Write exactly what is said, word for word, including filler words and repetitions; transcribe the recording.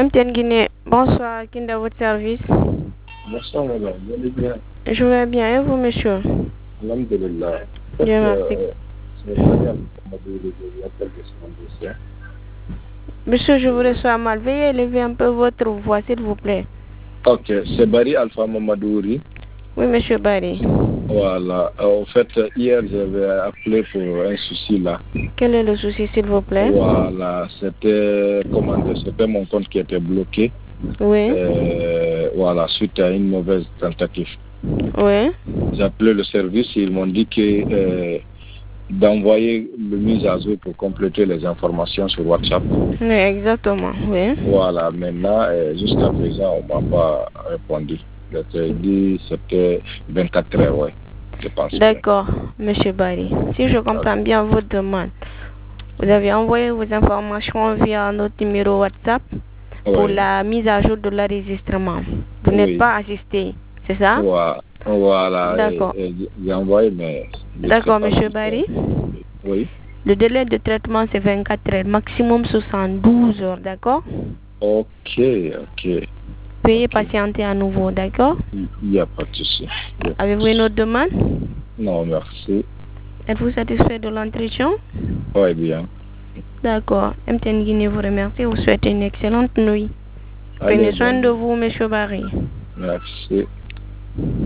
M T N Guinée, bonsoir, qui est à votre service? Bonsoir madame, vous allez bien? Je vais bien, et vous monsieur? Alhamdulillah. Dieu merci. C'est Bari Alpha Madouri, je l'appelle de ce dossier. Monsieur, je vous reçois mal. Veuillez élever un peu votre voix, s'il vous plaît. Ok, c'est Bari Alpha Madouri. Oui, monsieur Bari. Voilà. En fait, hier, j'avais appelé pour un souci là. Quel est le souci, s'il vous plaît? Voilà, c'était comment dire, c'était mon compte qui était bloqué. Oui. Euh, voilà, suite à une mauvaise tentative. Oui. J'ai appelé le service, ils m'ont dit que euh, d'envoyer le mise à jour pour compléter les informations sur WhatsApp. Oui, exactement, oui. Voilà, maintenant, euh, jusqu'à présent, on ne m'a pas répondu. J'ai dit c'était vingt-quatre heures, oui. D'accord, monsieur Bari. Si je comprends okay. bien votre demande, vous avez envoyé vos informations via notre numéro WhatsApp pour oui. la mise à jour de l'enregistrement. Vous oui. n'êtes pas assisté, c'est ça? Voilà. Voilà. D'accord. J'ai envoyé, mais... D'accord, monsieur Bari. Oui. Le délai de traitement, c'est vingt-quatre heures, maximum soixante-douze heures, d'accord? Ok, ok. Veuillez okay. patienter à nouveau, d'accord? Il n'y a pas de souci. Avez-vous une autre demande? Non, merci. Êtes-vous satisfait de l'entretien? Oui, bien. D'accord. M T N Guinée vous remercie. Vous souhaite une excellente nuit. Prenez soin de vous, monsieur Barry. Merci.